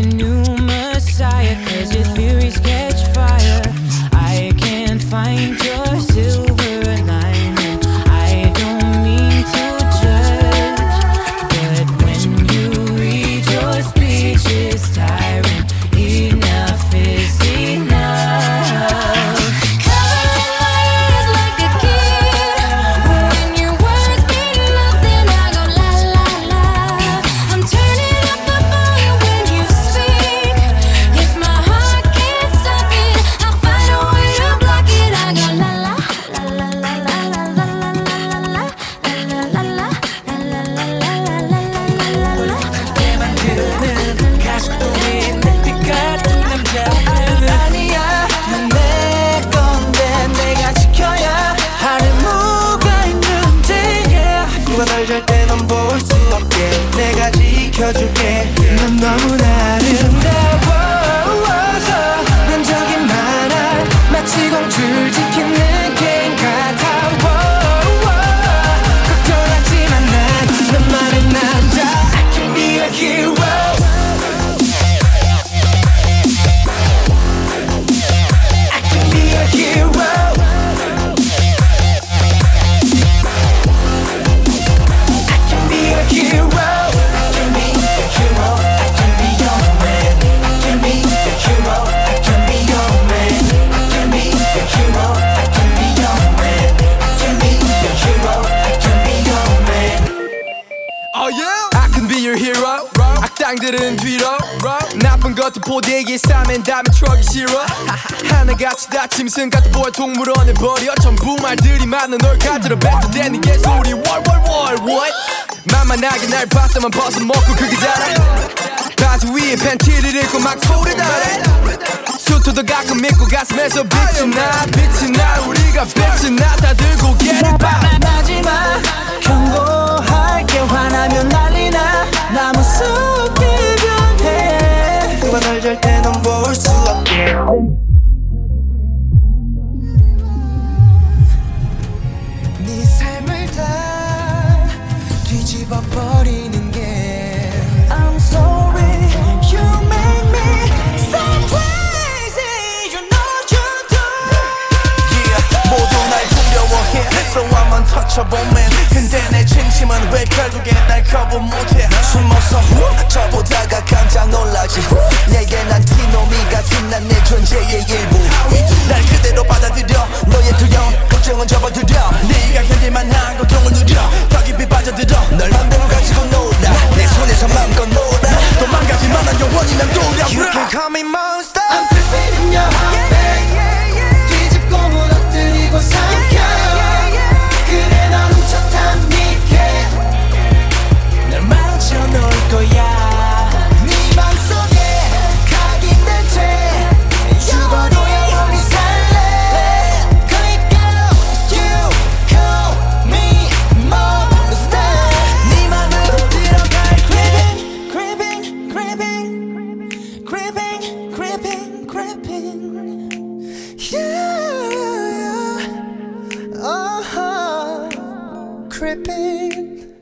new messiah, 'cause your theories catch fire. I can't find your silver lining. I don't mean to judge, but when you read your speech it's tiring. Enough is enough. Covering my ears like a kid. When your words mean nothing, I go la la la. I'm turning up the volume when you speak. If my heart can't stop it, I'll find a way to block it. I go la la la la la la la la la la la la la la 내 만드는 가식동인 내 같은 남자들은 아니야. 넌 내 건데 내가 지켜야 하는 뭐가 있는데 누가 널 절대 넌 볼 수 없게 내가 지켜줄게. 넌 너무나 아름다워서 난 저기 많아 마치 공주를 지킨 느낌 같아. 걱정하지만 난 너만의 남자. I can be a hero. I can be a hero. I can be a hero. I can be a hero. I can be your man. I can be a hero. I can be your man. I can be a hero. I can be your man. I can be a hero. I can be your man. Oh yeah, I can be your hero. 악당들은 뒤로 나쁜 것도 포대기에 싸맨 다음에 트럭이 싫어. 하나같이 다 짐승 같은 보여 동물원에 버려. 전부 말들이 많은 널 가지러 뱉어대는 개소리. What? 만만하게 날 봤다만 벗어먹고 그게 다라. 바지 위에 팬티를 입고 막 소리 달아. 수트도 가끔 입고 가슴에서 빛이 나 우리가 빛이 나 다들 고개를 봐. 마지막 경고할게. 화나면 난리나 나 무섭게 변해. 누가 널 절대 넌 볼 수 없게. 네 삶을 다 뒤집어 버리는 게 I'm sorry you make me so crazy. You know you do. Yeah, 모두 날 두려워해. So I'm untouchable man. 근데 내 진심은 왜 결국엔 날 거부 못해. 숨어서 저보다가 깜짝 놀라지. 내게 난 티노미 같은 난 내 존재의 일부. 날 그대로 받아들여. 너의 두려움 걱정은 접어들여. 네가 견딜만한 고통을 누려. 더 깊이 빠져들어. 널 맘대로 가지고 놀아. 내 손에서 맘껏 놀아. 도망가지만 난 영원히 난 돌아와. You can call me monster. I'm creeping in your heart, babe. 뒤집고 무너뜨리고 삼켜. 그래 넌 훔쳤단 니게 널 망쳐놓을 거야. 네 맘속에 각인된 채 죽어도 영원히 살래. 그러니까 you call me monster. 네 맘으로 들어갈 creeping, creeping, creeping, creeping, creeping, creeping. Yeah, creeping.